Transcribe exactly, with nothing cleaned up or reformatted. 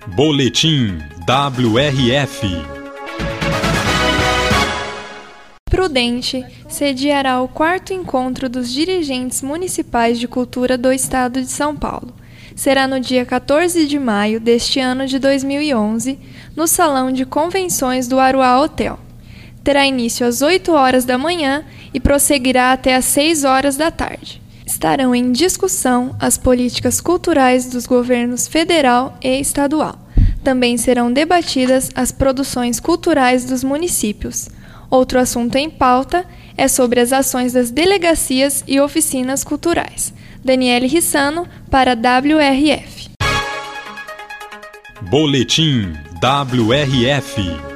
Boletim W R F. Prudente sediará o quarto encontro dos dirigentes municipais de cultura do Estado de São Paulo. Será no dia quatorze de maio deste ano de dois mil e onze, no Salão de Convenções do Aruá Hotel. Terá início às oito horas da manhã e prosseguirá até às seis horas da tarde. Estarão em discussão as políticas culturais dos governos federal e estadual. Também serão debatidas as produções culturais dos municípios. Outro assunto em pauta é sobre as ações das delegacias e oficinas culturais. Daniele Rissano, para W R F. Boletim W R F.